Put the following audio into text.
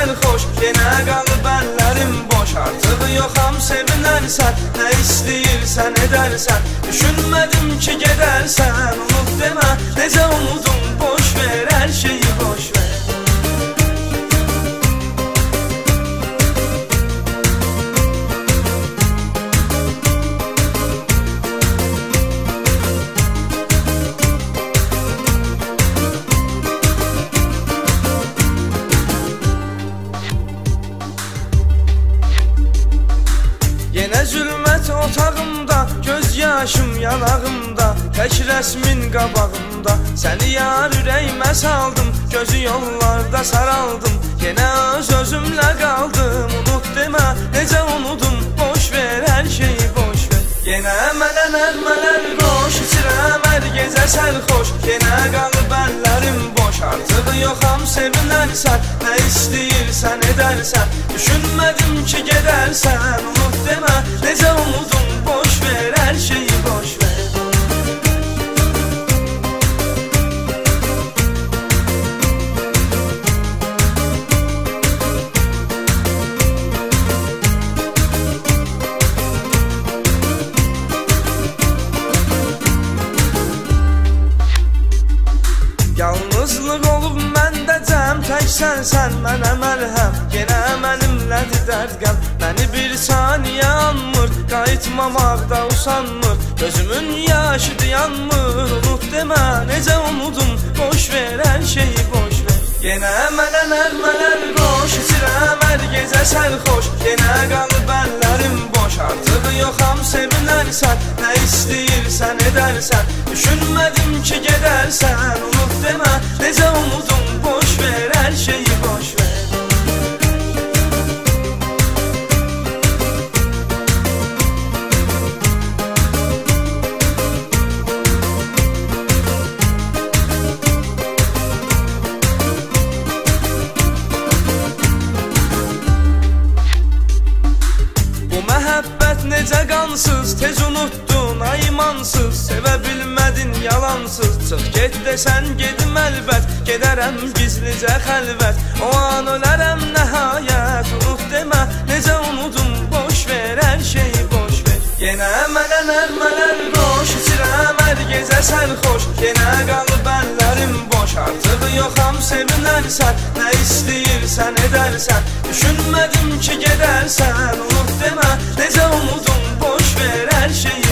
sərxoş, yenə qalıb əllərim boş. Artıq yoxam sevinərsən, nə istəyirsən edərsən. Düşünmədim ki gedərsən, unut demə, necə unudum, boş ver, hər şeyi boş ver. Yenə zülmət otağımda, göz yaşım yanağımda, tək rəsmin qabağımda. Səni yar ürəyimə saldım, gözü yollarda saraldım. Yenə öz-özümlə qaldım, unut demə, necə unudum, boş ver, hər şeyi boş ver. Yenə mənə nəğmələr qoş, içirəm hər gecə sərxoş. Yenə qalıb əllərim boş, artıq yoxam sevinərsən, nə istəyirsən edərsən. Düşünmədim ki gedərsən, unut demə, necə unudum, boş ver, hər şeyi boş ver. Yalnızlıq olub məndə cəm, tək sən mənə məlhəm. Yenə mənimlədir dərd qəm, məni bir saniyə anmır, qayıtmamaqda usanmır. Gözümün yaşıdır yanmır, unut demə, necə unudum, boş ver, hər şeyi boş ver. Yenə mənə nəğmələr qoş, içirəm hər gecə sərxoş. Yenə qalıb əllərim boş, artıq yoxam sevinərsən, nə istəyirsən edərsən. Düşünmədim ki gedərsən, unut demə, necə unudum, boş ver, hər şeyi boş ver. Necə qansız, tez unuttun, aymansız. Sevə bilmədin yalansız, çıx get desən gedim əlbət. Gedərəm gizlicə xəlvət, o an ölərəm nəhayət. Unut demə, necə unudum, boş ver, hər şeyi boş ver. Yenə mənə nəğmələr qoş, içirəm hər gecə sərxoş. Yenə qalıb əllərim boş, artıq yoxam sevinərsən, nə istəyirsən edərsən. Düşünmədim ki gedərsən, unut demə, necə unudum, boş ver, hər şeyi